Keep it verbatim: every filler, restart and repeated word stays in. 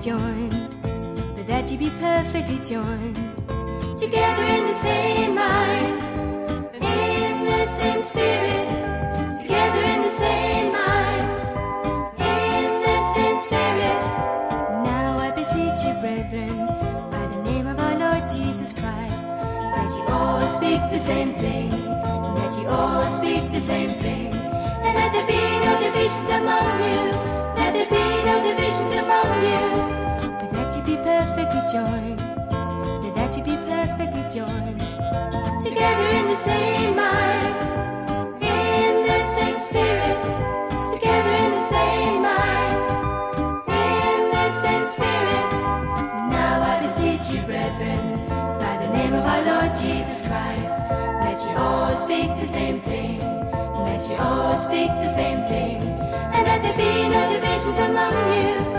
joined, but that ye be perfectly joined, together in the same mind, in the same spirit, together in the same mind, in the same spirit. Now I beseech you, brethren, by the name of our Lord Jesus Christ, that ye all speak the same thing, that ye all speak the same thing, and that there be no divisions among you, that there be no divisions among you, but that ye be perfectly joined, but that ye be perfectly joined, together in the same mind, in the same spirit, together in the same mind, in the same spirit. Now I beseech you, brethren, by the name of our Lord Jesus Christ, that ye all speak the same thing, that ye all speak the same thing, and that there be no divisions among you,